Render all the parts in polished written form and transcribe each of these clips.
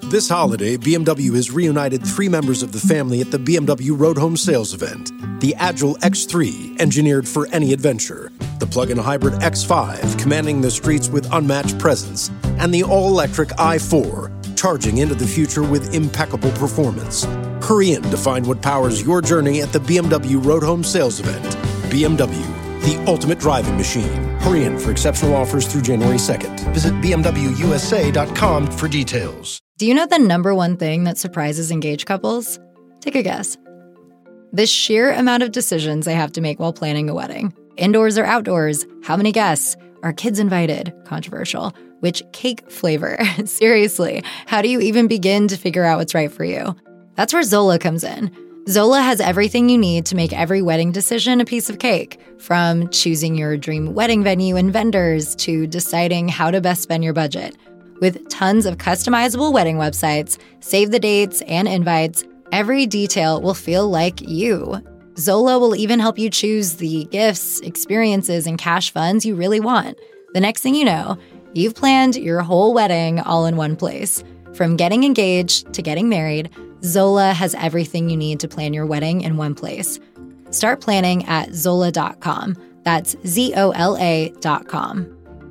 This holiday, BMW has reunited 3 members of the family at the BMW Road Home Sales event. The Agile X3, engineered for any adventure. The plug-in hybrid X5, commanding the streets with unmatched presence. And the all-electric i4, charging into the future with impeccable performance. Hurry in to find what powers your journey at the BMW Road Home Sales event. BMW, the ultimate driving machine. Hurry in for exceptional offers through January 2nd. Visit BMWUSA.com for details. Do you know the number one thing that surprises engaged couples? Take a guess. The sheer amount of decisions they have to make while planning a wedding. Indoors or outdoors? How many guests? Are kids invited? Controversial. Which cake flavor? Seriously, how do you even begin to figure out what's right for you? That's where Zola comes in. Zola has everything you need to make every wedding decision a piece of cake, from choosing your dream wedding venue and vendors to deciding how to best spend your budget. With tons of customizable wedding websites, save the dates and invites, every detail will feel like you. Zola will even help you choose the gifts, experiences, and cash funds you really want. The next thing you know, you've planned your whole wedding all in one place. From getting engaged to getting married, Zola has everything you need to plan your wedding in one place. Start planning at Zola.com. That's ZOLA.com.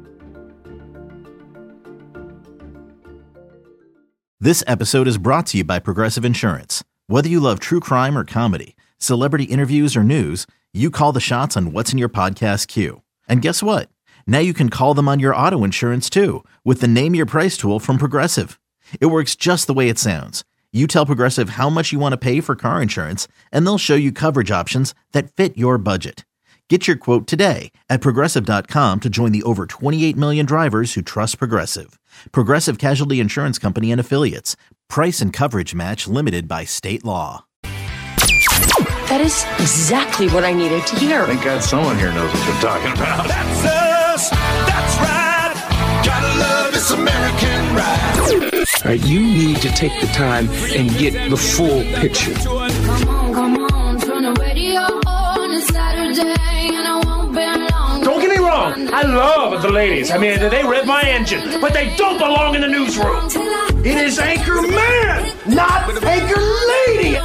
This episode is brought to you by Progressive Insurance. Whether you love true crime or comedy, celebrity interviews or news, you call the shots on what's in your podcast queue. And guess what? Now you can call them on your auto insurance too with the Name Your Price tool from Progressive. It works just the way it sounds. You tell Progressive how much you want to pay for car insurance, and they'll show you coverage options that fit your budget. Get your quote today at Progressive.com to join the over 28 million drivers who trust Progressive. Progressive Casualty Insurance Company and Affiliates. Price and coverage match limited by state law. That is exactly what I needed to hear. Thank God someone here knows what they're talking about. That's us. That's right. Gotta love this American ride. All right, you need to take the time and get the full picture. Come on, turn the radio on. It's Saturday and I won't be long. Don't get me wrong, I love the ladies. I mean, they rev my engine, but they don't belong in the newsroom. It is Anchor Man, not Anchor Lady.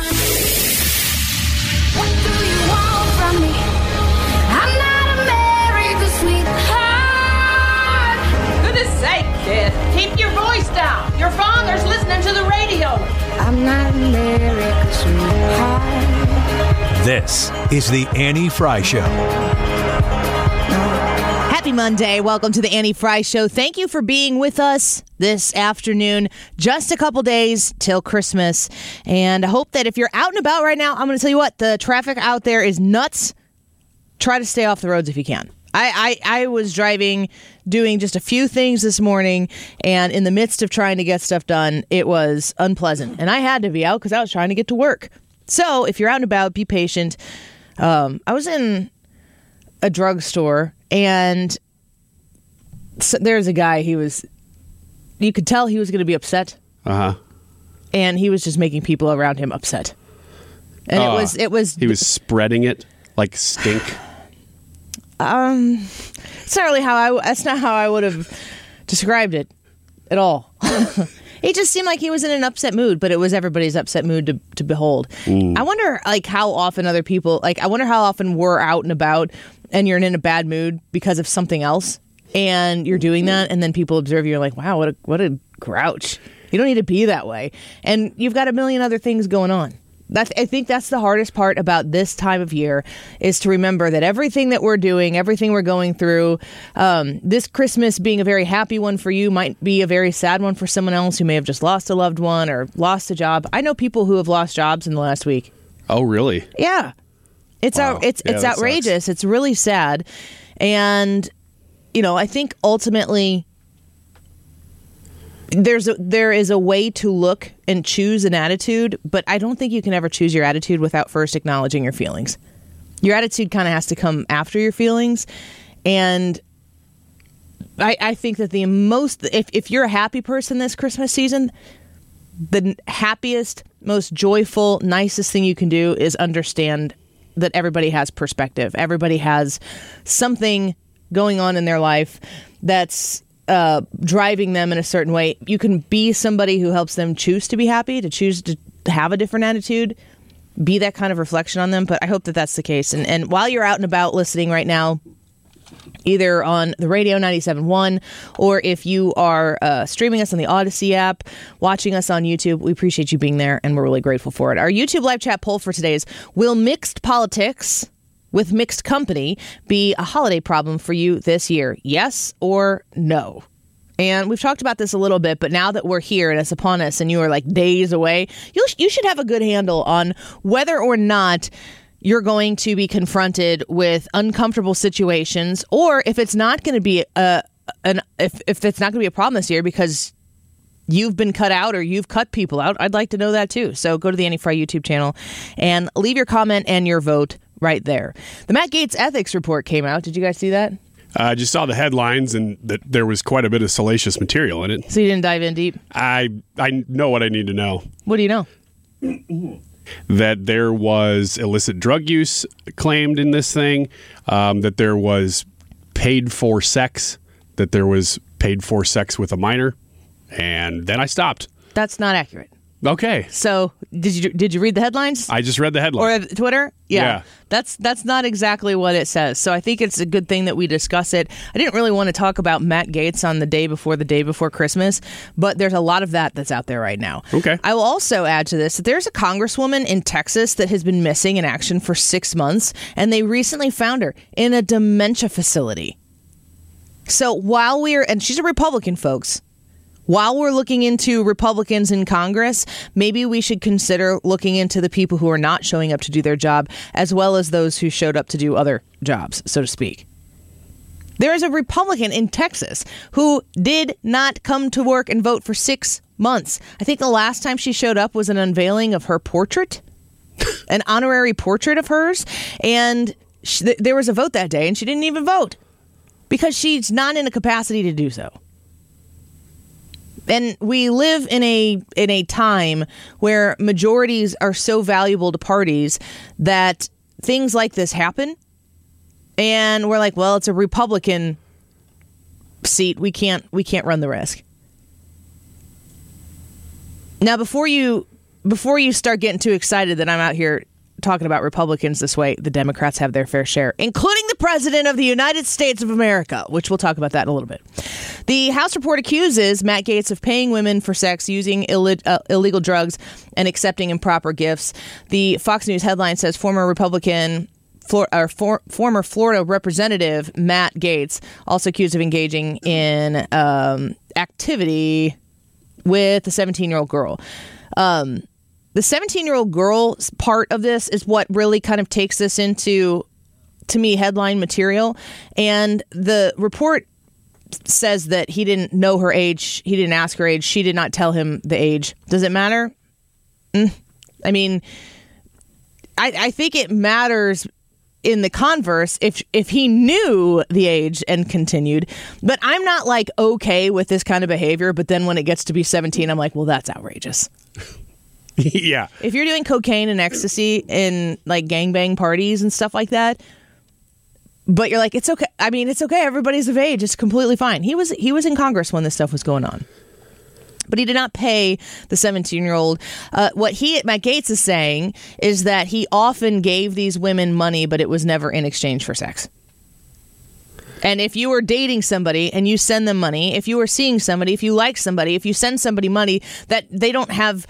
What do you want from me? I'm not America's sweetheart. Goodness sake, kid. Keep your voice down. Your father's listening to the radio. I'm not America's sweetheart. This is the Annie Fry Show. Happy Monday. Welcome to the Annie Fry Show. Thank you for being with us this afternoon. Just a couple days till Christmas. And I hope that if you're out and about right now, I'm going to tell you what, the traffic out there is nuts. Try to stay off the roads if you can. I was driving, doing just a few things this morning, and in the midst of trying to get stuff done, it was unpleasant. And I had to be out because I was trying to get to work. So if you're out and about, be patient. I was in a drugstore, and so there's a guy, you could tell he was going to be upset. Uh-huh. And he was just making people around him upset. And it was... He was spreading it like stink. It's not really that's not how I would have described it at all. He just seemed like he was in an upset mood, but it was everybody's upset mood to behold. I wonder how often other people, I wonder how often we're out and about and you're in a bad mood because of something else and you're doing that, and then people observe you, you're like, wow, what a grouch. You don't need to be that way. And you've got a million other things going on. I think that's the hardest part about this time of year, is to remember that everything that we're doing, everything we're going through, this Christmas being a very happy one for you might be a very sad one for someone else who may have just lost a loved one or lost a job. I know people who have lost jobs in the last week. Oh, really? Yeah. It's outrageous. Sucks. It's really sad. And, I think ultimately there is a way to look and choose an attitude, but I don't think you can ever choose your attitude without first acknowledging your feelings. Your attitude kind of has to come after your feelings. And I think that if you're a happy person this Christmas season, the happiest, most joyful, nicest thing you can do is understand that everybody has perspective. Everybody has something going on in their life that's driving them in a certain way. You can be somebody who helps them choose to be happy, to choose to have a different attitude, be that kind of reflection on them. But I hope that that's the case. And while you're out and about listening right now, either on the radio 97.1 or if you are streaming us on the Odyssey app, watching us on YouTube, we appreciate you being there and we're really grateful for it. Our YouTube live chat poll for today is, will mixed politics with mixed company be a holiday problem for you this year? Yes or no? And we've talked about this a little bit, but now that we're here and it's upon us and you are like days away, you should have a good handle on whether or not you're going to be confronted with uncomfortable situations, or if it's not going to be if it's not going to be a problem this year because you've been cut out or you've cut people out. I'd like to know that too. So go to the Annie Frey YouTube channel and leave your comment and your vote right there. The Matt Gaetz ethics report came out. Did you guys see that? I just saw the headlines and that there was quite a bit of salacious material in it. So you didn't dive in deep? I know what I need to know. What do you know? That there was illicit drug use claimed in this thing, that there was paid for sex with a minor, and then I stopped. That's not accurate. Okay. So did you read the headlines? I just read the headlines. Or Twitter? Yeah. That's not exactly what it says. So I think it's a good thing that we discuss it. I didn't really want to talk about Matt Gaetz on the day before Christmas, but there's a lot of that's out there right now. Okay. I will also add to this that there's a congresswoman in Texas that has been missing in action for 6 months, and they recently found her in a dementia facility. So and she's a Republican, folks. While we're looking into Republicans in Congress, maybe we should consider looking into the people who are not showing up to do their job, as well as those who showed up to do other jobs, so to speak. There is a Republican in Texas who did not come to work and vote for 6 months. I think the last time she showed up was an unveiling of her portrait, an honorary portrait of hers, and there was a vote that day, and she didn't even vote because she's not in a capacity to do so. And we live in a time where majorities are so valuable to parties that things like this happen. And we're like, well, it's a Republican seat. We can't run the risk. Now, before you start getting too excited that I'm out here talking about Republicans this way, the Democrats have their fair share, including the President of the United States of America, which we'll talk about that in a little bit. The House report accuses Matt Gaetz of paying women for sex, using illegal drugs, and accepting improper gifts. The Fox News headline says former Florida Representative Matt Gaetz, also accused of engaging in activity with a 17-year-old girl. The 17-year-old girl part of this is what really kind of takes this into, to me, headline material. And the report says that he didn't know her age. He didn't ask her age. She did not tell him the age. Does it matter? I mean, I think it matters in the converse if he knew the age and continued. But I'm not like okay with this kind of behavior. But then when it gets to be 17, I'm like, well, that's outrageous. Yeah. If you're doing cocaine and ecstasy in like gangbang parties and stuff like that, but you're like, it's okay. I mean, it's okay. Everybody's of age. It's completely fine. He was in Congress when this stuff was going on. But he did not pay the 17-year-old. What Matt Gaetz is saying is that he often gave these women money, but it was never in exchange for sex. And if you were dating somebody and you send them money, if you were seeing somebody, if you like somebody, if you send somebody money that they don't have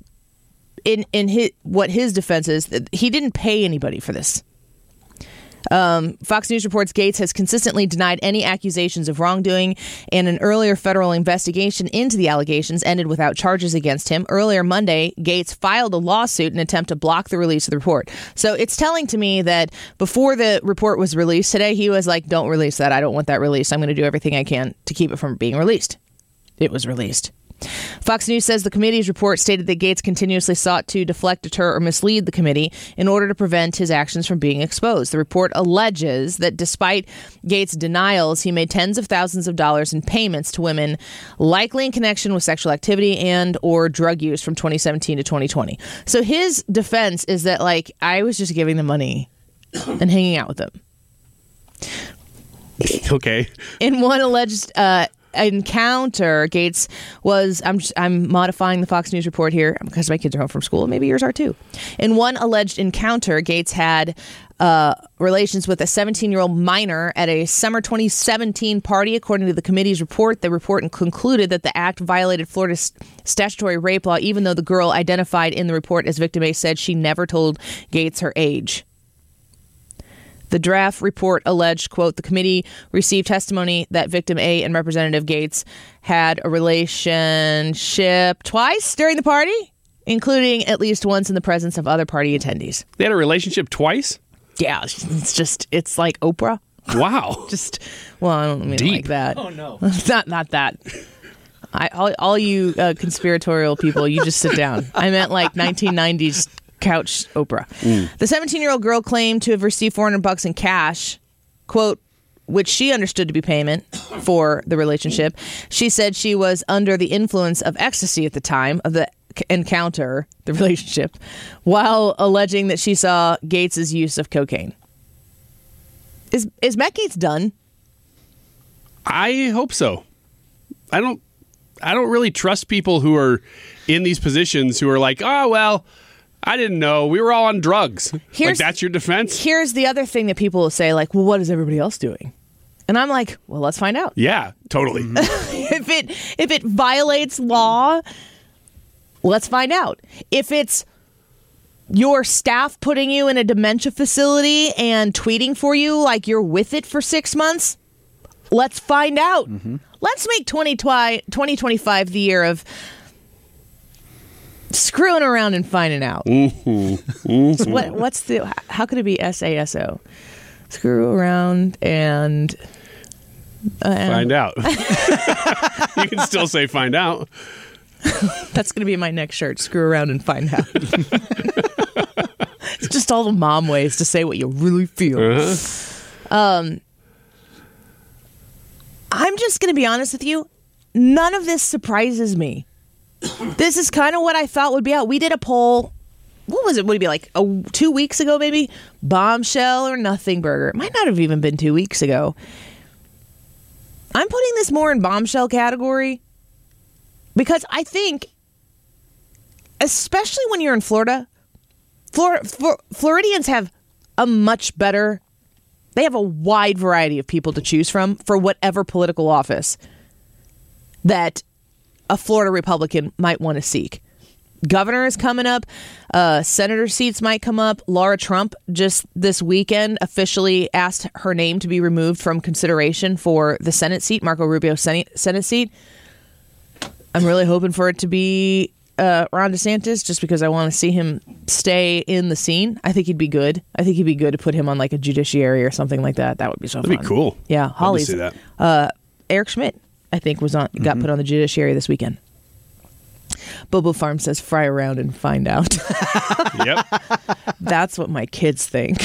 in his defense is, that he didn't pay anybody for this. Fox News reports Gaetz has consistently denied any accusations of wrongdoing, and an earlier federal investigation into the allegations ended without charges against him. Earlier Monday, Gaetz filed a lawsuit in an attempt to block the release of the report. So it's telling to me that before the report was released today, he was like, don't release that. I don't want that released. I'm going to do everything I can to keep it from being released. It was released. Fox News says the committee's report stated that Gaetz continuously sought to deflect, deter, or mislead the committee in order to prevent his actions from being exposed. The report alleges that despite Gaetz' denials, he made tens of thousands of dollars in payments to women, likely in connection with sexual activity and or drug use from 2017 to 2020. So his defense is that, like, I was just giving them money and hanging out with them. Okay. In one alleged encounter, Gates was, I'm modifying the Fox News report here because my kids are home from school, and maybe yours are too. In one alleged encounter, Gates had relations with a 17-year-old minor at a summer 2017 party. According to the committee's report, the report concluded that the act violated Florida's statutory rape law, even though the girl identified in the report as victim A said she never told Gates her age. The draft report alleged, quote, the committee received testimony that victim A and Representative Gates had a relationship twice during the party, including at least once in the presence of other party attendees. They had a relationship twice? Yeah, it's like Oprah. Wow. I don't mean like that. Oh, no. Not that. All you conspiratorial people, you just sit down. I meant like 1990s couch Oprah. The 17-year-old girl claimed to have received $400 in cash, quote, which she understood to be payment for the relationship. She said she was under the influence of ecstasy at the time of the encounter, the relationship, while alleging that she saw Gates' use of cocaine. Is Matt Gates done? I hope so. I don't really trust people who are in these positions who are like, oh, well, I didn't know. We were all on drugs. Like, that's your defense? Here's the other thing that people will say, like, well, what is everybody else doing? And I'm like, well, let's find out. Yeah, totally. If it violates law, let's find out. If it's your staff putting you in a dementia facility and tweeting for you like you're with it for 6 months, let's find out. Let's make 2025 the year of screwing around and finding out. So how could it be SASO? Screw around and find out. You can still say find out. That's going to be my next shirt. Screw around and find out. It's just all the mom ways to say what you really feel. I'm just going to be honest with you. None of this surprises me. This is kind of what I thought would be out. We did a poll. What was it? Would it be like 2 weeks ago, maybe? Bombshell or Nothing Burger. It might not have even been 2 weeks ago. I'm putting this more in bombshell category because I think, especially when you're in Florida, Floridians have a much better, they have a wide variety of people to choose from for whatever political office that a Florida Republican might want to seek. Governor is coming up. Senator seats might come up. Laura Trump just this weekend officially asked her name to be removed from consideration for the Senate seat, Marco Rubio's Senate seat. I'm really hoping for it to be Ron DeSantis, just because I want to see him stay in the scene. I think he'd be good. I think he'd be good to put him on like a judiciary or something like that. That would be so fun. That'd be cool. Yeah, Holly's. Love to see that. Eric Schmidt, I think, got put on the judiciary this weekend. Bobo Farm says fry around and find out. Yep. That's what my kids think.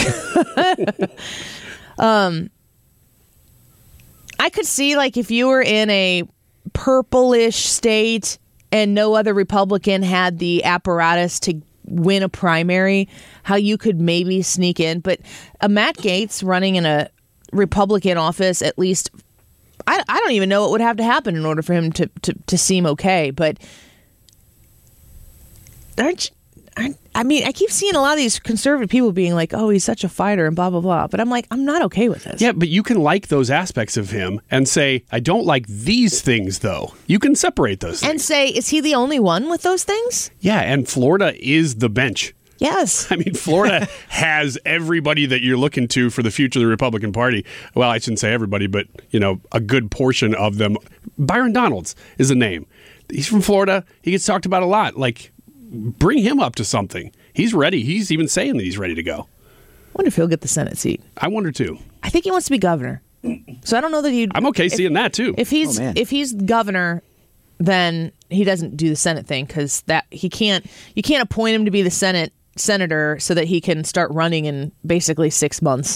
I could see, like, if you were in a purplish state and no other Republican had the apparatus to win a primary, how you could maybe sneak in. But Matt Gaetz running in a Republican office, at least, I don't even know what would have to happen in order for him to seem okay. But I mean, I keep seeing a lot of these conservative people being like, oh, he's such a fighter and blah, blah, blah. But I'm like, I'm not okay with this. Yeah, but you can like those aspects of him and say, I don't like these things, though. You can separate those things. And say, is he the only one with those things? Yeah, and Florida is the bench. Yes. I mean, Florida has everybody that you're looking to for the future of the Republican Party. Well, I shouldn't say everybody, but, you know, a good portion of them. Byron Donalds is a name. He's from Florida. He gets talked about a lot. Like, bring him up to something. He's ready. He's even saying that he's ready to go. I wonder if he'll get the Senate seat. I wonder, too. I think he wants to be governor. So I don't know that he'd... I'm okay seeing that, too. If he's governor, then he doesn't do the Senate thing, because that you can't appoint him to be the senator so that he can start running in basically 6 months.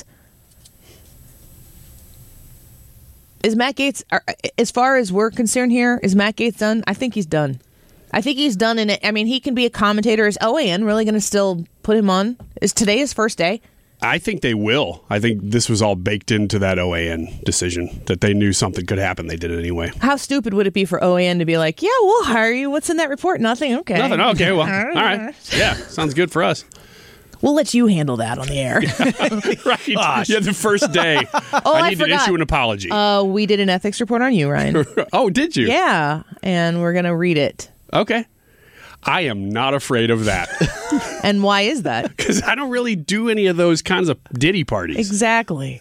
Is Matt Gaetz, as far as we're concerned here, is Matt Gaetz done? I think he's done. I think he's done in it. I mean, he can be a commentator. Is OAN really going to still put him on? Is today his first day? I think they will. I think this was all baked into that OAN decision, that they knew something could happen. They did it anyway. How stupid would it be for OAN to be like, yeah, we'll hire you. What's in that report? Nothing. Okay. Nothing. Okay, well, all right. Yeah, sounds good for us. We'll let you handle that on the air. Right. Yeah, the first day. I need to issue an apology. We did an ethics report on you, Ryan. Oh, did you? Yeah, and we're going to read it. Okay. I am not afraid of that. And why is that? Because I don't really do any of those kinds of ditty parties. Exactly.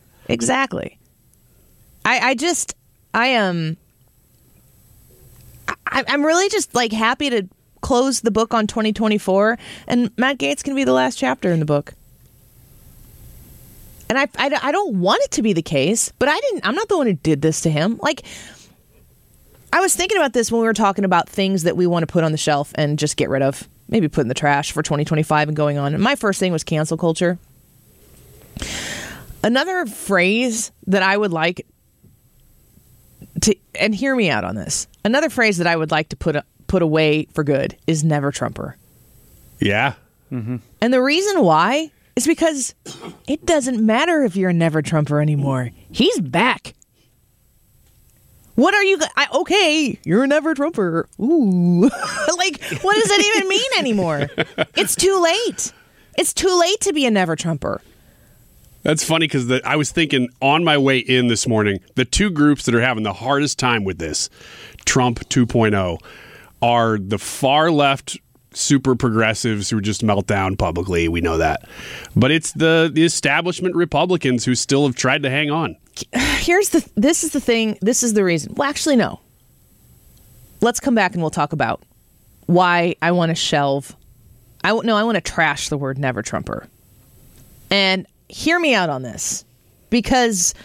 I'm really just like happy to close the book on 2024, and Matt Gaetz can be the last chapter in the book. And I don't want it to be the case, but I'm not the one who did this to him. Like, I was thinking about this when we were talking about things that we want to put on the shelf and just get rid of, maybe put in the trash for 2025 and going on. And my first thing was cancel culture. Another phrase that I would like to, and hear me out on this, another phrase that I would like to put away for good is never Trumper. Yeah. Mm-hmm. And the reason why is because it doesn't matter if you're a never Trumper anymore. He's back. What are you... okay, you're a never Trumper. Ooh. Like, what does that even mean anymore? It's too late. It's too late to be a never Trumper. That's funny because I was thinking on my way in this morning, the two groups that are having the hardest time with this, Trump 2.0, are the far left super progressives who just melt down publicly. We know that. But it's the establishment Republicans who still have tried to hang on. This is the thing. This is the reason. Well, actually, no. Let's come back and we'll talk about why I want to shelve. I want to trash the word never Trumper. And hear me out on this, because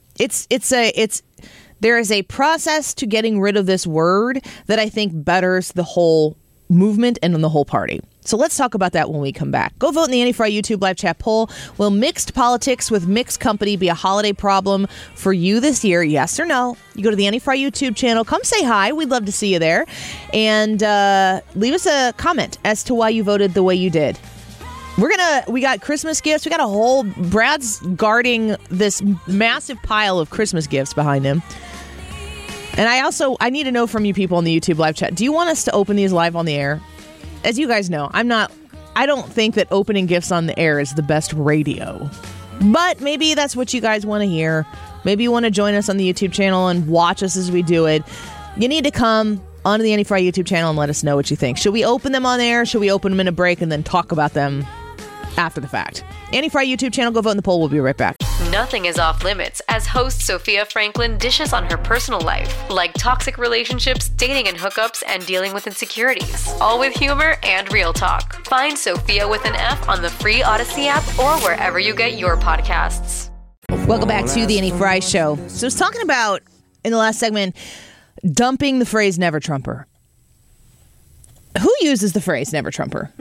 there is a process to getting rid of this word that I think betters the whole movement and the whole party. So let's talk about that when we come back. Go vote in the Annie Frey YouTube live chat poll. Will mixed politics with mixed company be a holiday problem for you this year? Yes or no? You go to the Annie Frey YouTube channel. Come say hi. We'd love to see you there. And leave us a comment as to why you voted the way you did. We got Christmas gifts. We got a whole... Brad's guarding this massive pile of Christmas gifts behind him. And I need to know from you people in the YouTube live chat, do you want us to open these live on the air? As you guys know, I don't think that opening gifts on the air is the best radio. But maybe that's what you guys want to hear. Maybe you want to join us on the YouTube channel and watch us as we do it. You need to come onto the Annie Frey YouTube channel and let us know what you think. Should we open them on air? Should we open them in a break and then talk about them after the fact? Annie Frey YouTube channel, go vote in the poll. We'll be right back. Nothing is off limits as host Sophia Franklin dishes on her personal life, like toxic relationships, dating and hookups, and dealing with insecurities. All with humor and real talk. Find Sophia with an F on the free Odyssey app or wherever you get your podcasts. Welcome back to the Annie Frey Show. So I was talking about, in the last segment, dumping the phrase never Trumper. Who uses the phrase never Trumper?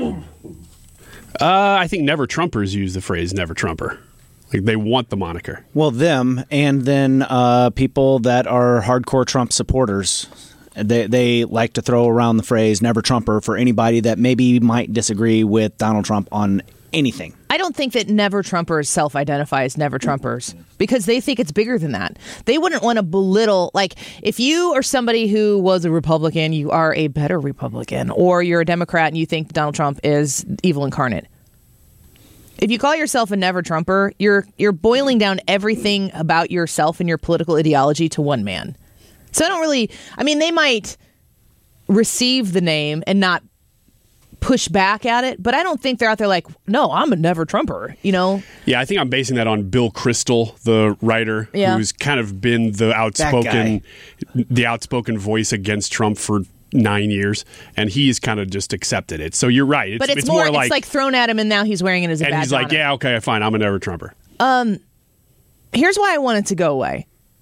I think never Trumpers use the phrase never Trumper. Like, they want the moniker. Well, them, and then people that are hardcore Trump supporters. They like to throw around the phrase never Trumper for anybody that maybe might disagree with Donald Trump on anything. I don't think that never Trumpers self-identify as never Trumpers because they think it's bigger than that. They wouldn't want to belittle, like, if you are somebody who was a Republican, you are a better Republican, or you're a Democrat and you think Donald Trump is evil incarnate. If you call yourself a never Trumper, you're boiling down everything about yourself and your political ideology to one man. So they might receive the name and not push back at it, but I don't think they're out there like, no, I'm a never Trumper, you know? Yeah, I think I'm basing that on Bill Kristol, the writer, who's kind of been the outspoken voice against Trump for 9 years, and he's kind of just accepted it. So you're right. But it's more like thrown at him, and now he's wearing it as a badge. And he's like, yeah, okay, fine, I'm a never Trumper. Here's why I want it to go away.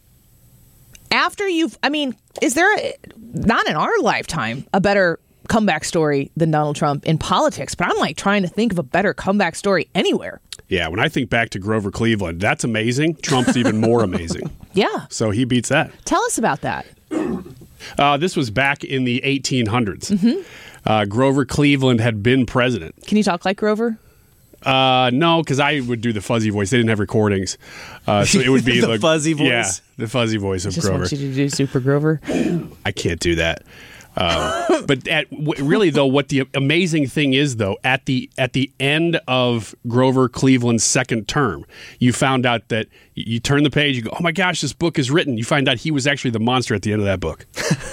Is there, not in our lifetime, a better comeback story than Donald Trump in politics? But I'm like trying to think of a better comeback story anywhere. Yeah, when I think back to Grover Cleveland, that's amazing. Trump's even more amazing. Yeah. So he beats that. Tell us about that. This was back in the 1800s. Mm-hmm. Grover Cleveland had been president. Can you talk like Grover? No, because I would do the fuzzy voice. They didn't have recordings, so it would be the fuzzy voice. Yeah, the fuzzy voice of Just Grover. want you to do Super Grover. I can't do that. But really, though, what the amazing thing is, though, at the end of Grover Cleveland's second term, you found out that you turn the page, you go, "Oh my gosh, this book is written." You find out he was actually the monster at the end of that book.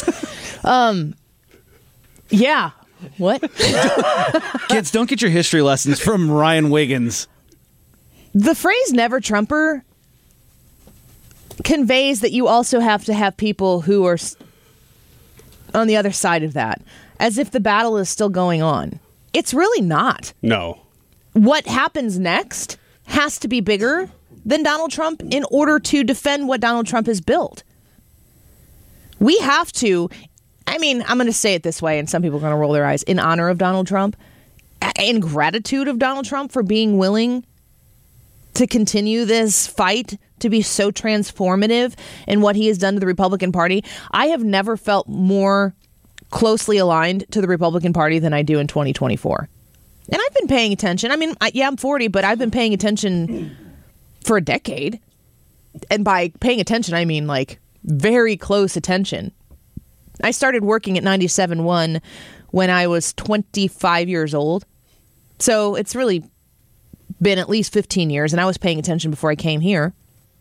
Yeah. What? Kids, don't get your history lessons from Ryan Wiggins. The phrase "never Trumper" conveys that you also have to have people who are on the other side of that, as if the battle is still going on. It's really not. No. What happens next has to be bigger than Donald Trump in order to defend what Donald Trump has built. We have to, I'm going to say it this way, and some people are going to roll their eyes, in honor of Donald Trump, in gratitude of Donald Trump for being willing to continue this fight, to be so transformative in what he has done to the Republican Party. I have never felt more closely aligned to the Republican Party than I do in 2024. And I've been paying attention. I'm 40, but I've been paying attention for a decade. And by paying attention, I mean like very close attention. I started working at 97.1 when I was 25 years old. So it's really been at least 15 years, and I was paying attention before I came here.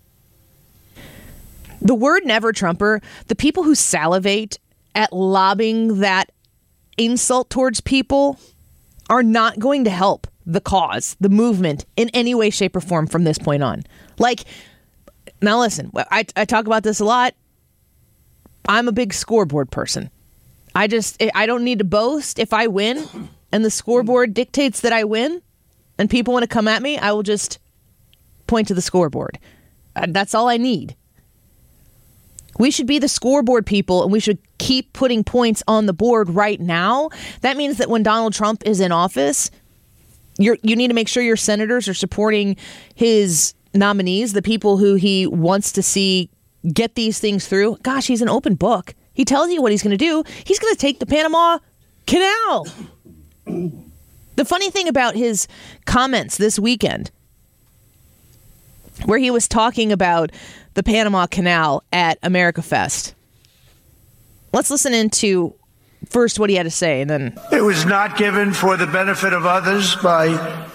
The word "never Trumper," the people who salivate at lobbing that insult towards people are not going to help the cause, the movement, in any way, shape, or form from this point on. Now listen, I talk about this a lot. I'm a big scoreboard person. I don't need to boast. If I win and the scoreboard dictates that I win and people want to come at me, I will just point to the scoreboard. That's all I need. We should be the scoreboard people, and we should keep putting points on the board right now. That means that when Donald Trump is in office, you need to make sure your senators are supporting his nominees, the people who he wants to see get these things through. Gosh, he's an open book. He tells you what he's going to do. He's going to take the Panama Canal. The funny thing about his comments this weekend, where he was talking about the Panama Canal at America Fest. Let's listen into first what he had to say, and then... It was not given for the benefit of others by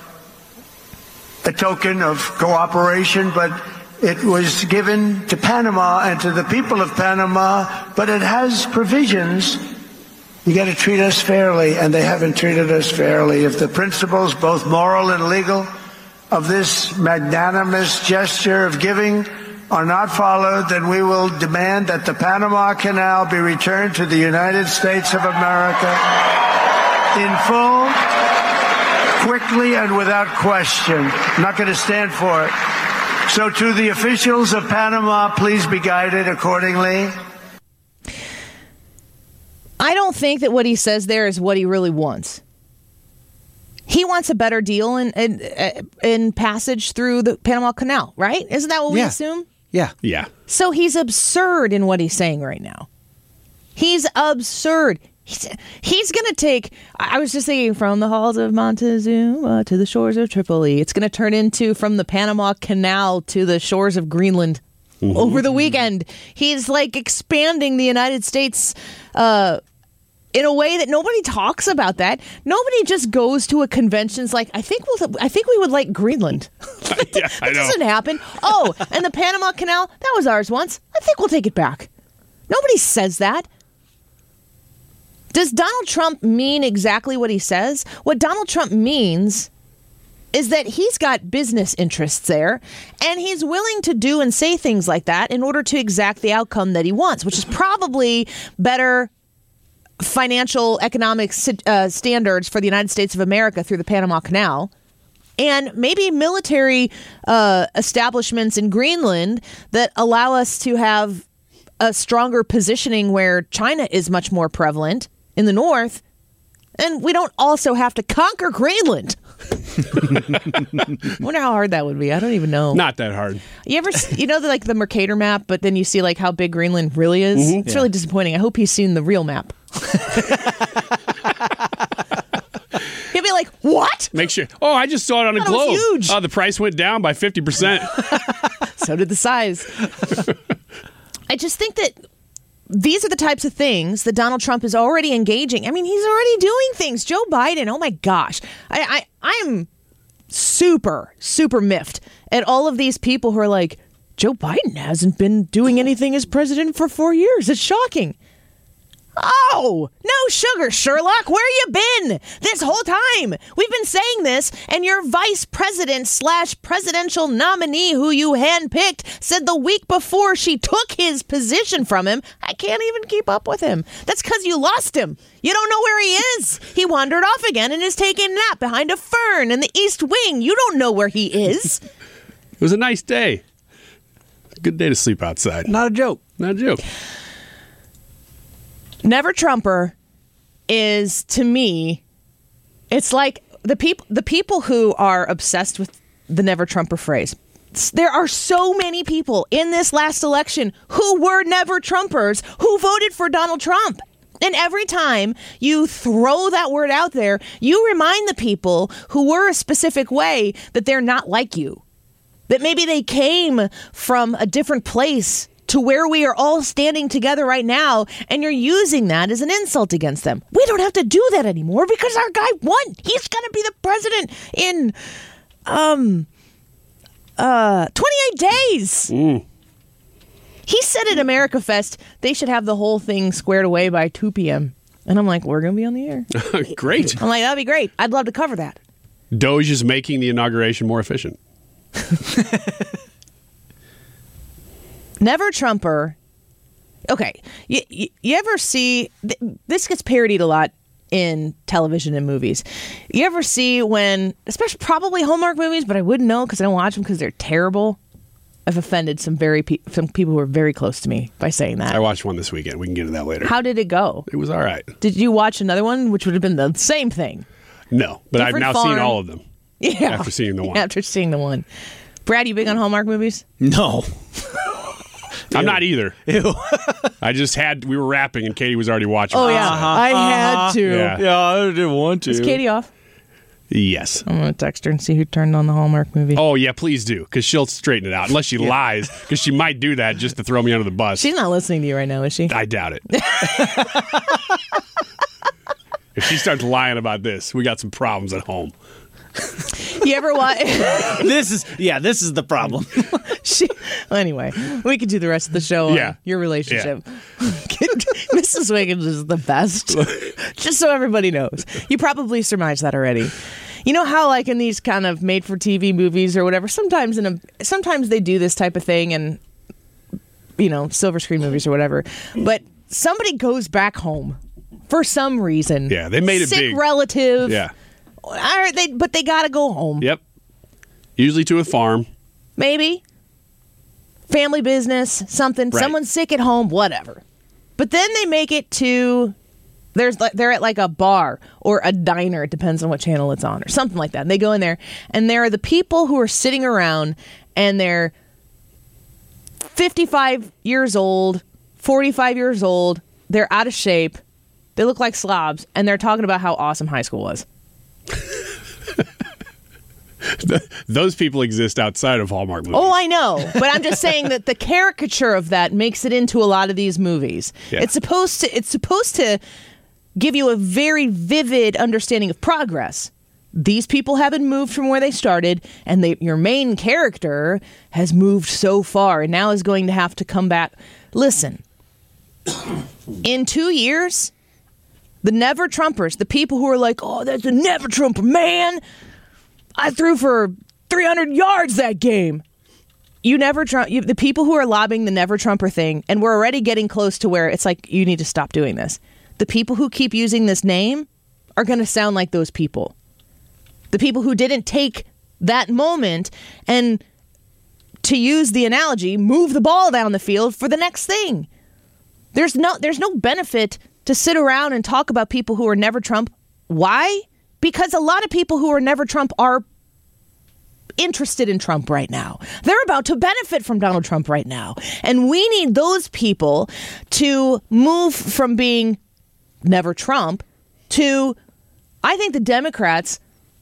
a token of cooperation, but it was given to Panama and to the people of Panama, but it has provisions. You got to treat us fairly, and they haven't treated us fairly. If the principles, both moral and legal, of this magnanimous gesture of giving are not followed, then we will demand that the Panama Canal be returned to the United States of America in full, quickly, and without question. I'm not going to stand for it. So to the officials of Panama, please be guided accordingly. I don't think that what he says there is what he really wants. He wants a better deal in passage through the Panama Canal, right? Isn't that what we assume? Yeah. Yeah. So he's absurd in what he's saying right now. He's absurd. He's going to take, I was just thinking, from the halls of Montezuma to the shores of Tripoli. It's going to turn into from the Panama Canal to the shores of Greenland over the weekend. He's like expanding the United States in a way that nobody talks about that. Nobody just goes to a convention. It's like, I think we would like Greenland. Yeah, I know. That doesn't happen. Oh, and the Panama Canal, that was ours once. I think we'll take it back. Nobody says that. Does Donald Trump mean exactly what he says? What Donald Trump means is that he's got business interests there, and he's willing to do and say things like that in order to exact the outcome that he wants, which is probably better financial economic standards for the United States of America through the Panama Canal, and maybe military establishments in Greenland that allow us to have a stronger positioning where China is much more prevalent in the north, and we don't also have to conquer Greenland. I wonder how hard that would be. I don't even know. Not that hard. You ever, the Mercator map, but then you see like how big Greenland really is? Mm-hmm. It's really disappointing. I hope he's seen the real map. He'll be like, what? What? Make sure. Oh, I just saw it on a I thought it was globe. huge. Oh, the price went down by 50%. So did the size. I just think that these are the types of things that Donald Trump is already engaging. I mean, he's already doing things. Joe Biden, oh my gosh. I'm super, super miffed at all of these people who are like, Joe Biden hasn't been doing anything as president for 4 years. It's shocking. Oh, no sugar, Sherlock. Where you been this whole time? We've been saying this, and your vice president / presidential nominee who you handpicked said the week before she took his position from him, I can't even keep up with him. That's because you lost him. You don't know where he is. He wandered off again and is taking a nap behind a fern in the East Wing. You don't know where he is. It was a nice day. Good day to sleep outside. Not a joke. Not a joke. Never Trumper is, to me, it's like the people who are obsessed with the Never Trumper phrase. There are so many people in this last election who were Never Trumpers who voted for Donald Trump. And every time you throw that word out there, you remind the people who were a specific way that they're not like you. That maybe they came from a different place to where we are all standing together right now, and you're using that as an insult against them. We don't have to do that anymore because our guy won. He's going to be the president in 28 days. He said at America Fest they should have the whole thing squared away by 2 p.m. And I'm like, we're going to be on the air. Great. I'm like, that'd be great. I'd love to cover that. Doge is making the inauguration more efficient. Never Trumper. Okay, you ever see this gets parodied a lot in television and movies? You ever see when, especially probably Hallmark movies, but I wouldn't know because I don't watch them because they're terrible. I've offended some people who are very close to me by saying that. I watched one this weekend. We can get into that later. How did it go? It was all right. Did you watch another one, which would have been the same thing? No, but Different I've now farm. seen all of them. Yeah, after seeing the one. After seeing the one. Brad, you big on Hallmark movies? No. I'm not either. Ew. We were rapping and Katie was already watching. Oh, yeah. I had to. Yeah. I didn't want to. Is Katie off? Yes. I'm going to text her and see who turned on the Hallmark movie. Oh, yeah, please do, because she'll straighten it out. Unless she lies, because she might do that just to throw me under the bus. She's not listening to you right now, is she? I doubt it. If she starts lying about this, we got some problems at home. You ever watch? This is the problem. Anyway, we could do the rest of the show on your relationship. Yeah. Mrs. Wiggins is the best. Just so everybody knows. You probably surmised that already. You know how, like, in these kind of made-for-TV movies or whatever, sometimes they do this type of thing, and silver screen movies or whatever. But somebody goes back home for some reason. Yeah, they made it sick big. Relative. Yeah. But they got to go home. Yep. Usually to a farm. Maybe. Family business, something. Right. Someone's sick at home, whatever. But then they make it to, they're at like a bar or a diner. It depends on what channel it's on or something like that. And they go in there, and there are the people who are sitting around, and they're 55 years old, 45 years old. They're out of shape. They look like slobs, and they're talking about how awesome high school was. Those people exist outside of Hallmark movies. Oh, I know. But I'm just saying that the caricature of that makes it into a lot of these movies. Yeah. It's supposed to give you a very vivid understanding of progress. These people haven't moved from where they started, and your main character has moved so far and now is going to have to come back. Listen, in 2 years, the Never Trumpers, the people who are like, oh, that's a Never Trumper, man. I threw for 300 yards that game. The people who are lobbying the Never Trumper thing, and we're already getting close to where it's like, you need to stop doing this. The people who keep using this name are going to sound like those people. The people who didn't take that moment and, to use the analogy, move the ball down the field for the next thing. There's no benefit to sit around and talk about people who are Never Trump. Why? Because a lot of people who are Never Trump are interested in Trump right now. They're about to benefit from Donald Trump right now. And we need those people to move from being Never Trump to, I think the Democrats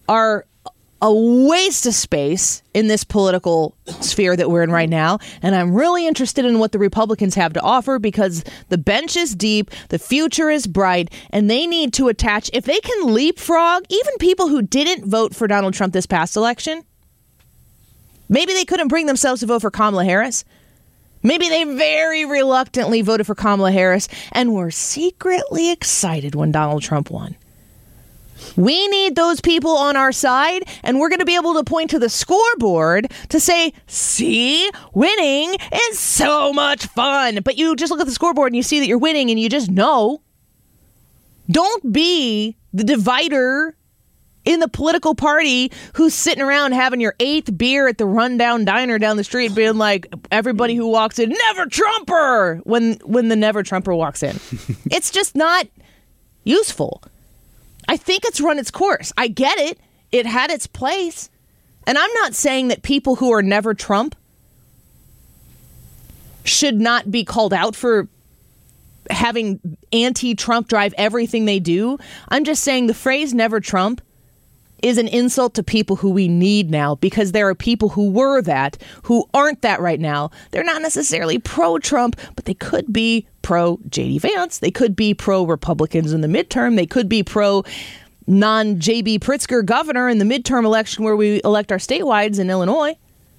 are a waste of space in this political sphere that we're in right now. And I'm really interested in what the Republicans have to offer, because the bench is deep, the future is bright, and they need to attach, if they can leapfrog even people who didn't vote for Donald Trump this past election. Maybe they couldn't bring themselves to vote for Kamala Harris. Maybe they very reluctantly voted for Kamala Harris and were secretly excited when Donald Trump won. We need those people on our side, and we're going to be able to point to the scoreboard to say, see, winning is so much fun. But you just look at the scoreboard and you see that you're winning and you just know. Don't be the divider in the political party who's sitting around having your 8th beer at the rundown diner down the street being like, everybody who walks in, never Trumper, when the never Trumper walks in. It's just not useful. I think it's run its course. I get it. It had its place. And I'm not saying that people who are never Trump should not be called out for having anti-Trump drive everything they do. I'm just saying the phrase never Trump is an insult to people who we need now, because there are people who were that, who aren't that right now. They're not necessarily pro-Trump, but they could be pro-J.D. Vance. They could be pro-Republicans in the midterm. They could be pro-non-J.B. Pritzker governor in the midterm election where we elect our statewides in Illinois.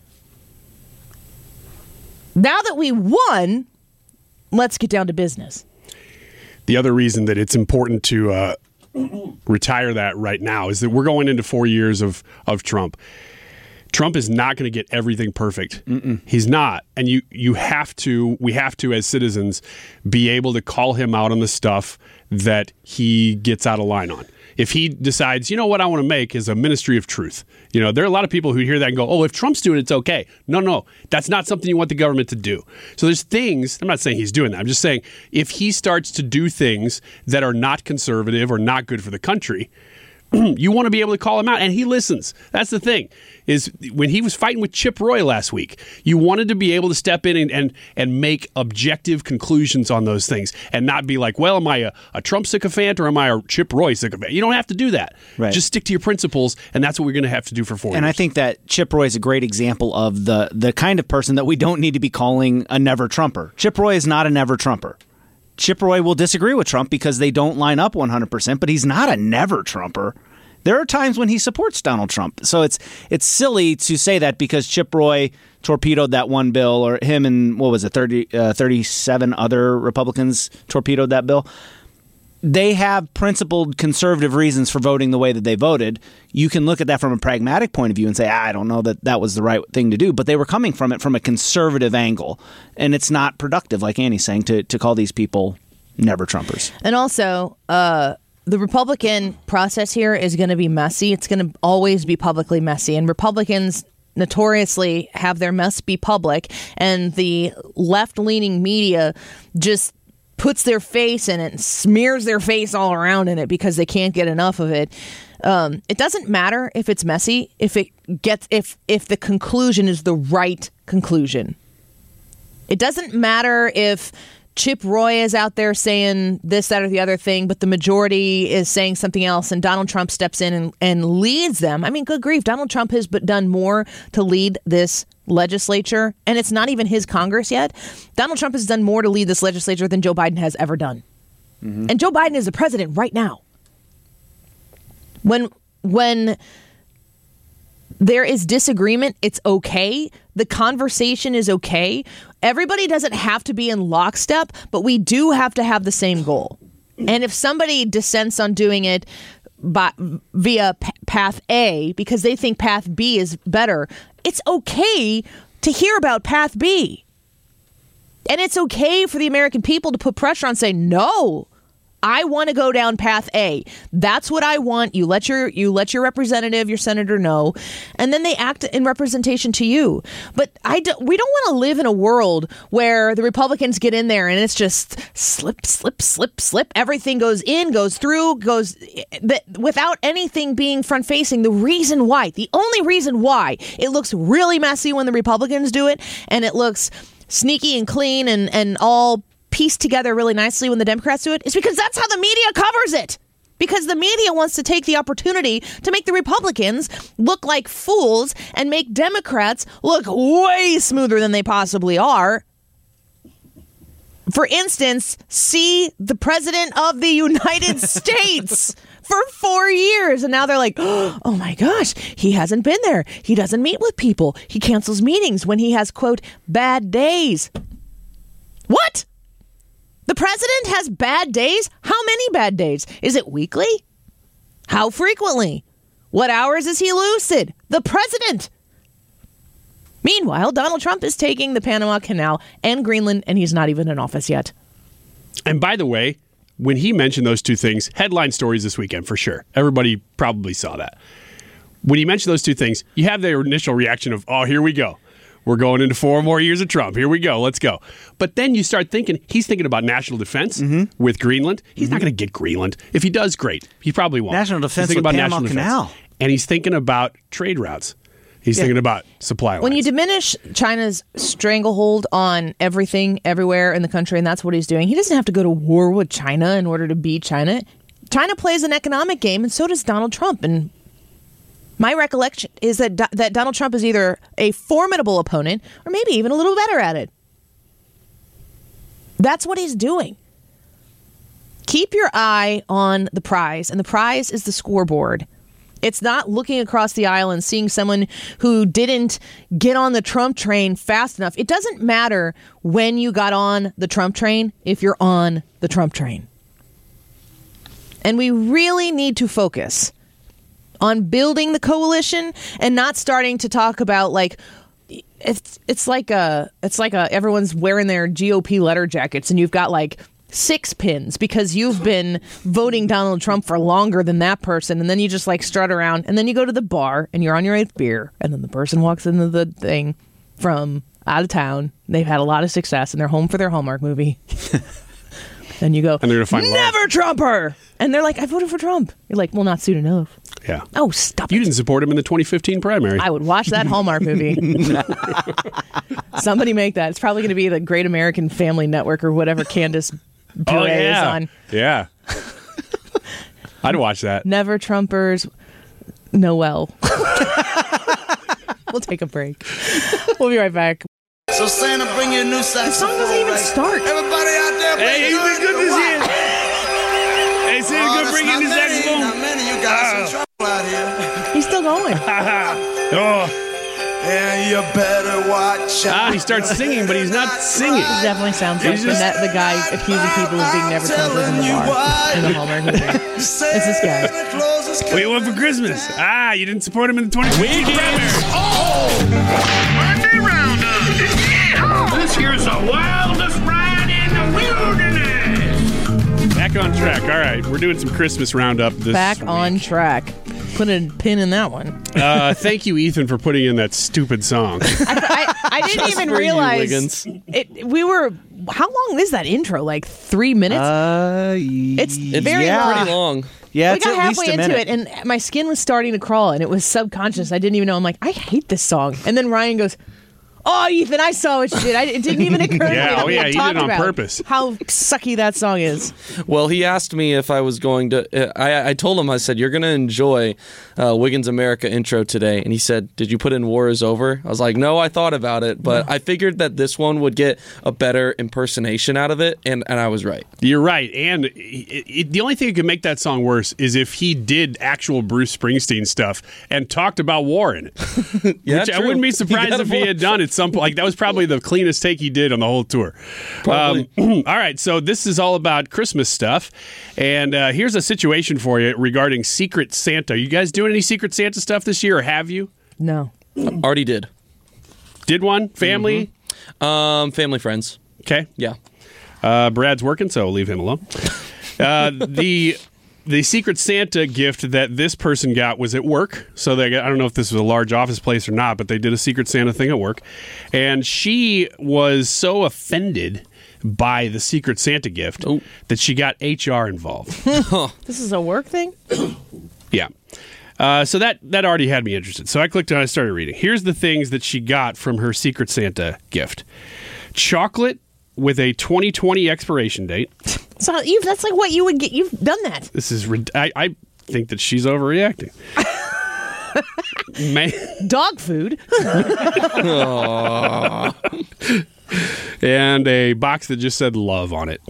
Now that we won, let's get down to business. The other reason that it's important to retire that right now is that we're going into 4 years of Trump. Trump is not going to get everything perfect. He's not. And we have to, as citizens, be able to call him out on the stuff that he gets out of line on. If he decides, you know what I want to make is a ministry of truth. You know, there are a lot of people who hear that and go, oh, if Trump's doing it, it's okay. No, that's not something you want the government to do. So there's things, I'm not saying he's doing that. I'm just saying if he starts to do things that are not conservative or not good for the country, you want to be able to call him out, and he listens. That's the thing, is when he was fighting with Chip Roy last week, you wanted to be able to step in and make objective conclusions on those things and not be like, well, am I a Trump sycophant or am I a Chip Roy sycophant? You don't have to do that. Right. Just stick to your principles, and that's what we're going to have to do for 4 years. And I think that Chip Roy is a great example of the kind of person that we don't need to be calling a never Trumper. Chip Roy is not a never Trumper. Chip Roy will disagree with Trump because they don't line up 100%, but he's not a never Trumper. There are times when he supports Donald Trump. So it's silly to say that because Chip Roy torpedoed that one bill, or him and, 37 other Republicans torpedoed that bill. They have principled conservative reasons for voting the way that they voted. You can look at that from a pragmatic point of view and say, I don't know that was the right thing to do. But they were coming from it from a conservative angle. And it's not productive, like Annie's saying, to call these people never Trumpers. And also, the Republican process here is going to be messy. It's going to always be publicly messy. And Republicans notoriously have their mess be public. And the left-leaning media just puts their face in it and smears their face all around in it because they can't get enough of it. It doesn't matter if it's messy, if the conclusion is the right conclusion. It doesn't matter if Chip Roy is out there saying this, that, or the other thing, but the majority is saying something else, and Donald Trump steps in and leads them. I mean, good grief, Donald Trump has done more to lead this legislature, and it's not even his Congress yet. Donald Trump has done more to lead this legislature than Joe Biden has ever done. Mm-hmm. And Joe Biden is the president right now. When there is disagreement, it's okay. The conversation is okay. Everybody doesn't have to be in lockstep, but we do have to have the same goal. And if somebody dissents on doing it via path A because they think path B is better, it's okay to hear about path B. And it's okay for the American people to put pressure on, say, no, I want to go down path A. That's what I want. You let your representative, your senator know, and then they act in representation to you. But we don't want to live in a world where the Republicans get in there and it's just slip. Everything goes in, goes through, without anything being front facing. The only reason why it looks really messy when the Republicans do it, and it looks sneaky and clean and all pieced together really nicely when the Democrats do it, is because that's how the media covers it. Because the media wants to take the opportunity to make the Republicans look like fools and make Democrats look way smoother than they possibly are. For instance, see the President of the United States for 4 years. And now they're like, oh my gosh, he hasn't been there. He doesn't meet with people. He cancels meetings when he has, quote, bad days. What? The president has bad days? How many bad days? Is it weekly? How frequently? What hours is he lucid? The president. Meanwhile, Donald Trump is taking the Panama Canal and Greenland, and he's not even in office yet. And by the way, when he mentioned those two things, headline stories this weekend for sure. Everybody probably saw that. When he mentioned those two things, you have their initial reaction of, oh, here we go. We're going into 4 more years of Trump. Here we go. Let's go. But then you start thinking, he's thinking about national defense with Greenland. He's not going to get Greenland. If he does, great. He probably won't. National defense with Panama Canal. And he's thinking about trade routes. He's thinking about supply lines. When you diminish China's stranglehold on everything, everywhere in the country, and that's what he's doing, he doesn't have to go to war with China in order to beat China. China plays an economic game, and so does Donald Trump. And my recollection is that that Donald Trump is either a formidable opponent or maybe even a little better at it. That's what he's doing. Keep your eye on the prize, and the prize is the scoreboard. It's not looking across the aisle and seeing someone who didn't get on the Trump train fast enough. It doesn't matter when you got on the Trump train if you're on the Trump train. And we really need to focus on building the coalition and not starting to talk about like it's like everyone's wearing their GOP letter jackets and you've got like 6 pins because you've been voting Donald Trump for longer than that person, and then you just like strut around, and then you go to the bar and you're on your 8th beer, and then the person walks into the thing from out of town. They've had a lot of success and they're home for their Hallmark movie. Then you go, and they're gonna find never love. Trumper, and they're like, I voted for Trump. You're like, well, not soon enough. Yeah. Oh, stop You didn't support him in the 2015 primary. I would watch that Hallmark movie. Somebody make that. It's probably going to be the Great American Family Network or whatever Candace Bure is on. Yeah. I'd watch that. Never Trumpers, Noel. We'll take a break. We'll be right back. So Santa, bring your new saxophone. The song doesn't even start. Everybody out there, hey, he's been good this year. Hey, Santa, good bringing his saxophone. Not many you guys in trouble out here. He's still going. Oh. And you better watch out. He starts singing, but he's not singing. It definitely sounds like the guy accusing people of being never Trumpers in the bar in the Hallmark movie. It's this guy. What do you want for Christmas? You didn't support him in the 2015 primary. Monday Roundup. This here's the wildest ride in the wilderness. Back on track. All right, we're doing some Christmas Roundup this Back week. on track. Put a pin in that one. Thank you, Ethan, for putting in that stupid song. I didn't even realize we were. How long is that intro? Like 3 minutes? It's very long. Pretty long. Yeah, we it's got at least halfway a into minute. it, and my skin was starting to crawl, and it was subconscious. I didn't even know. I'm like, I hate this song. And then Ryan goes, oh, Ethan, I saw what you did. It didn't even occur to me. Yeah, that we had he did talked it on about purpose. How sucky that song is. Well, he asked me if I was going to. I told him, I said, you're going to enjoy Wiggins America intro today. And he said, did you put in War is Over? I was like, no, I thought about it. But I figured that this one would get a better impersonation out of it. And I was right. You're right. And the only thing that could make that song worse is if he did actual Bruce Springsteen stuff and talked about war in it. Yeah, Which I true. wouldn't be surprised if he had done at some point. Like, that was probably the cleanest take he did on the whole tour. Probably. All right, so this is all about Christmas stuff. And here's a situation for you regarding Secret Santa. You guys doing any Secret Santa stuff this year, or have you? No. Already did. Did one? Family? Family, friends. Okay. Yeah. Brad's working, so we'll leave him alone. The Secret Santa gift that this person got was at work. So I don't know if this was a large office place or not, but they did a Secret Santa thing at work. And she was so offended by the Secret Santa gift that she got HR involved. This is a work thing? Yeah. So that already had me interested. So I clicked on it and I started reading. Here's the things that she got from her Secret Santa gift. Chocolate with a 2020 expiration date. So that's like what you would get. You've done that. This is I think that she's overreacting. Dog food. And a box that just said love on it.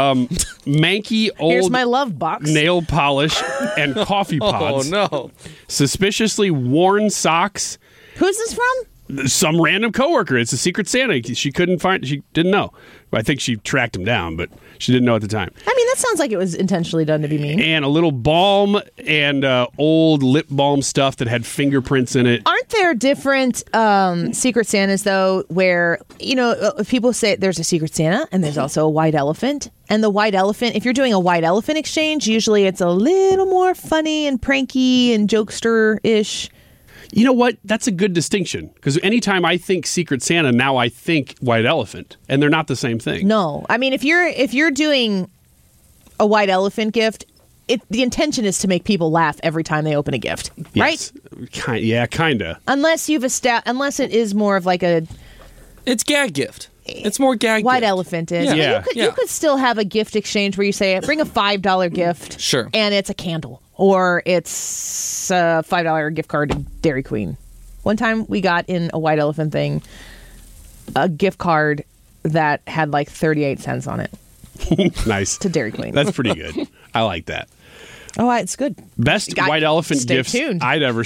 Manky old Here's my love box. Nail polish and coffee pods. Oh, no. Suspiciously worn socks. Who's this from? Some random coworker. It's a Secret Santa. She didn't know. I think she tracked him down, but she didn't know at the time. I mean, that sounds like it was intentionally done to be mean. And a little balm and old lip balm stuff that had fingerprints in it. Aren't there different Secret Santas, though, where, people say there's a Secret Santa and there's also a white elephant. And the white elephant, if you're doing a white elephant exchange, usually it's a little more funny and pranky and jokester-ish. You know what? That's a good distinction. Because anytime I think Secret Santa, now I think white elephant. And they're not the same thing. No. I mean, if you're doing a white elephant gift, the intention is to make people laugh every time they open a gift, yes. right? Yeah, kind of. Unless it is more of like a... It's gag gift. It's more gag white gift. elephant is. Yeah. You could still have a gift exchange where you say, bring a $5 gift. Sure. And it's a candle. Or it's a $5 gift card to Dairy Queen. One time we got in a white elephant thing a gift card that had like 38 cents on it. Nice. To Dairy Queen. That's pretty good. I like that. Oh, it's good. Best white elephant gifts tuned. I'd ever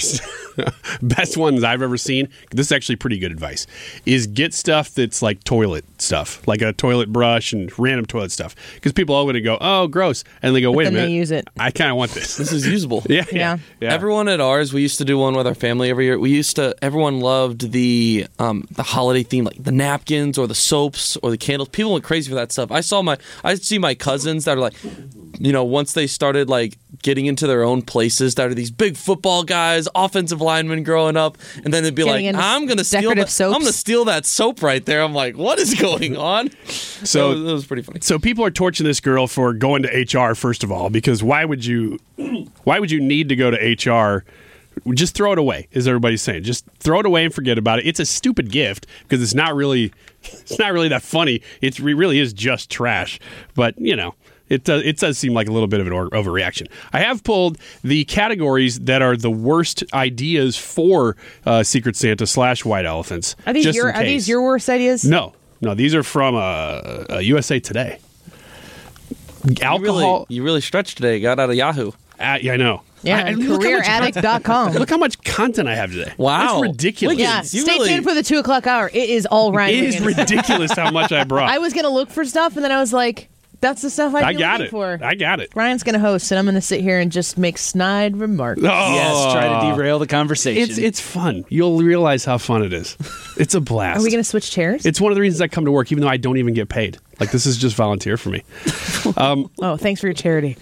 best ones I've ever seen. This is actually pretty good advice. Is get stuff that's like toilet stuff, like a toilet brush and random toilet stuff. Because people all going to go, oh, gross, and they go, wait a minute, they use it. I kind of want this. This is usable. Yeah. Everyone at ours, we used to do one with our family every year. Everyone loved the holiday theme, like the napkins or the soaps or the candles. People went crazy for that stuff. I see my cousins that are like, once they started like getting into their own places, that are these big football guys, offensive linemen growing up, and then they'd be like, I'm going to steal that soap right there. I'm like, what is going on? So that was pretty funny. So people are torching this girl for going to HR, first of all, because why would you need to go to HR? Just throw it away, is everybody saying. Just throw it away and forget about it. It's a stupid gift because it's not really that funny. It really is just trash. But, it does seem like a little bit of an overreaction. I have pulled the categories that are the worst ideas for Secret Santa / white elephants. Are these your worst ideas? No, these are from USA Today. Alcohol. You really stretched today. Got out of Yahoo. Yeah, I know. Yeah, careeraddict.com. Look how much content I have today. Wow. That's ridiculous. Yeah, stay tuned for the 2 o'clock hour. It is all right. It is ridiculous how much I brought. I was going to look for stuff, and then I was like, that's the stuff I got for. I got it. Ryan's going to host, and I'm going to sit here and just make snide remarks. Oh. Yes, try to derail the conversation. It's fun. You'll realize how fun it is. It's a blast. Are we going to switch chairs? It's one of the reasons I come to work, even though I don't even get paid. Like, this is just volunteer for me. Thanks for your charity.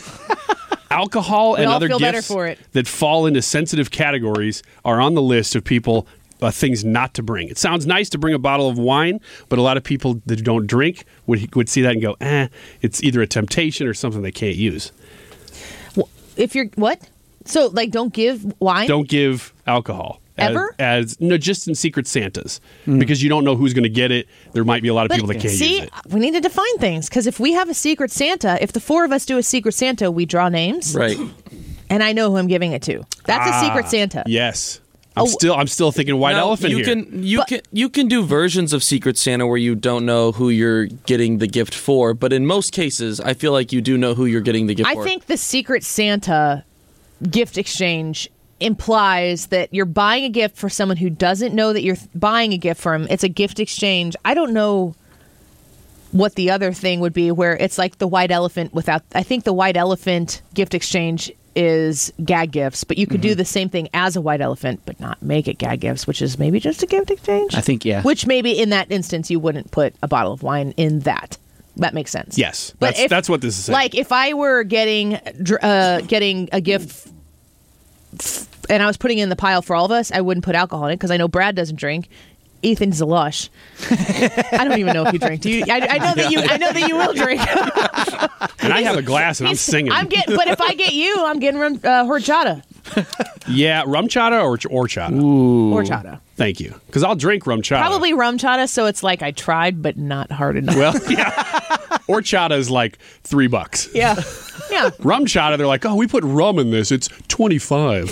Alcohol and other gifts that fall into sensitive categories are on the list of people, things not to bring. It sounds nice to bring a bottle of wine, but a lot of people that don't drink would see that and go, it's either a temptation or something they can't use. If you're, what? So, like, don't give wine? Don't give alcohol. Ever? Just in Secret Santas. Because you don't know who's going to get it. There might be a lot of people that can't use it. We need to define things. Because if we have a Secret Santa, if the four of us do a Secret Santa, we draw names. Right. And I know who I'm giving it to. That's a Secret Santa. Yes. I'm still thinking white elephant here. You can do versions of Secret Santa where you don't know who you're getting the gift for. But in most cases, I feel like you do know who you're getting the gift for. I think the Secret Santa gift exchange implies that you're buying a gift for someone who doesn't know that you're buying a gift for him. It's a gift exchange. I don't know what the other thing would be where it's like the white elephant without... I think the white elephant gift exchange is gag gifts, but you could do the same thing as a white elephant, but not make it gag gifts, which is maybe just a gift exchange. I think, yeah. Which maybe in that instance you wouldn't put a bottle of wine in that. That makes sense. Yes, but that's what this is saying. Like if I were getting a gift and I was putting it in the pile for all of us, I wouldn't put alcohol in it because I know Brad doesn't drink. Ethan's a lush. I don't even know if you drink. Do you? I know that you. I know that you will drink. And I have a glass, and I'm singing. But if I get you, I'm getting horchata. Yeah, rum chata or chata? Horchata. Thank you. Because I'll drink rum chata. Probably rum chata, so it's like I tried, but not hard enough. Well, yeah. Horchata is like $3. Yeah. Yeah. Rum chata, they're like, oh, we put rum in this. It's $25.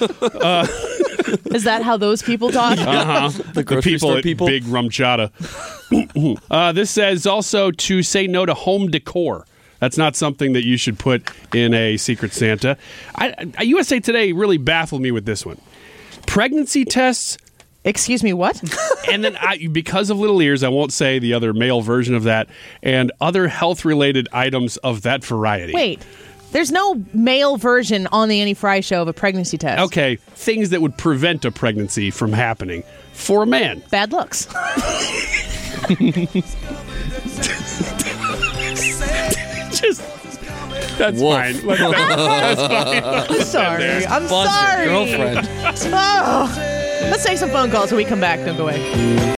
Is that how those people talk? Uh-huh. The grocery people store at people? Big Rum Chata. This says also to say no to home decor. That's not something that you should put in a Secret Santa. USA Today really baffled me with this one. Pregnancy tests. Excuse me, what? And then because of little ears, I won't say the other male version of that, and other health-related items of that variety. Wait. There's no male version on the Annie Fry Show of a pregnancy test. Okay, things that would prevent a pregnancy from happening for a man. Bad looks. That's fine. That's fine. I'm sorry. I'm Sponsor sorry. your girlfriend. Oh. Let's take some phone calls when we come back. Don't go away.